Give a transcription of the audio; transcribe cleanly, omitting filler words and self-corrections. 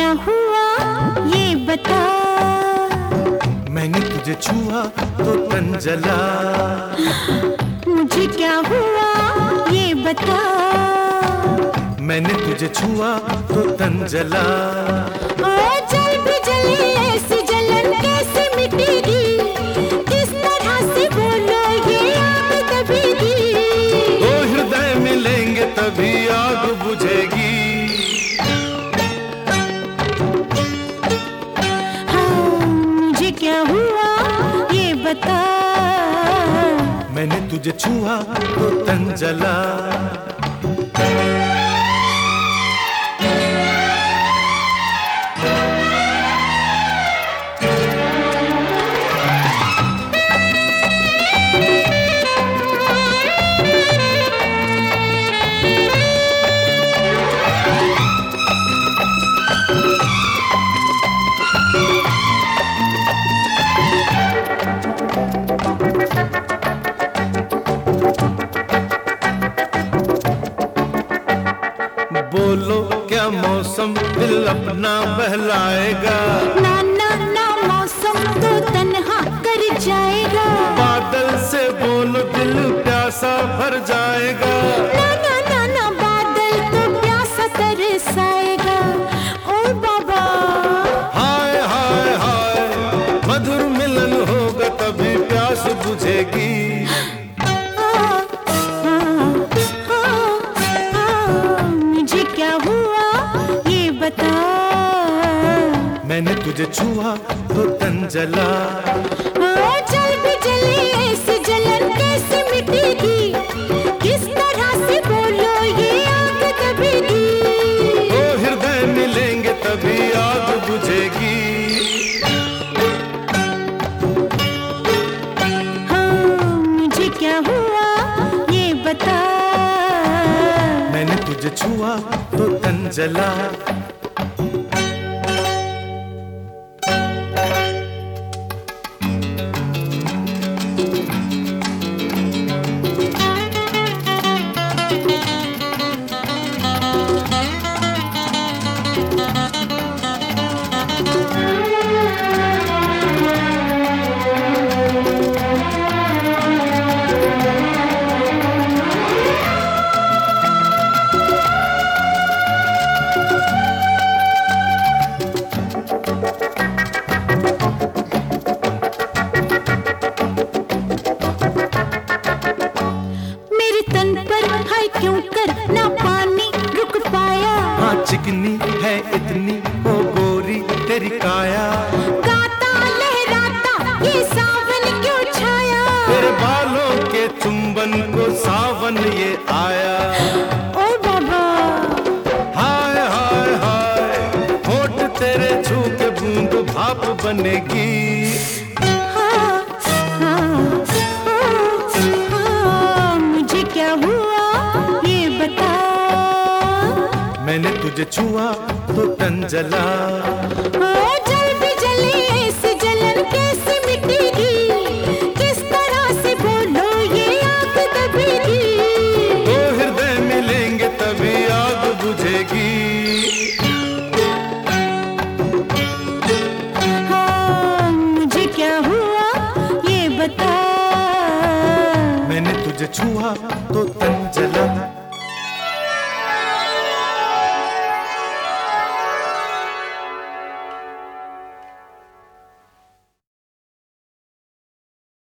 हुआ ये बता, मैंने तुझे छुआ तो तन जला। मुझे क्या हुआ ये बता, मैंने तुझे छुआ तो तन जला। ओ जल भी जले ऐसी जलन कैसे मिटेगी, किस तरह से बोलो ये आग दबेगी। दो हृदय मिलेंगे तभी आग बुझेगी। मुझे क्या हुआ ये बता, मैंने तुझे छुआ तो तन जला। बोलो क्या मौसम दिल अपना बहलाएगा। ना ना ना मौसम तो तन्हा कर जाएगा। बादल से बोलो दिल प्यासा भर जाएगा। ना ना ना ना बादल तो प्यासा तरसाएगा। ओ बाबा हाय हाय हाय, मधुर मिलन होगा तभी प्यास बुझेगी। मैंने तुझे छुआ तो तन जला। ओ जल भी जले ऐसी जलन कैसे मिटेगी, किस तरह से बोलो ये आग दबेगी। दो हृदय मिलेंगे तभी आग बुझेगी। मुझे क्या हुआ ये बता, मैंने तुझे छुआ तो तन जला। क्यों कर ना पानी रुक पाया। हाँ चिकनी है इतनी ओ गोरी तेरी काया। गाता लहराता ये सावन क्यों छाया। तेरे बालों के चुंबन को सावन ये आया। ओ बाबा हाय हाय हाय, होठ तेरे छू के बूंद भाप बनेगी। मैंने तुझे छुआ तो तन जला। ओ जल भी जले ऐसी जलन कैसे मिटेगी, किस तरह से बोलो ये आग दबेगी। दो हृदय मिलेंगे तभी आग बुझेगी। हाँ मुझे क्या हुआ ये बता, मैंने तुझे छुआ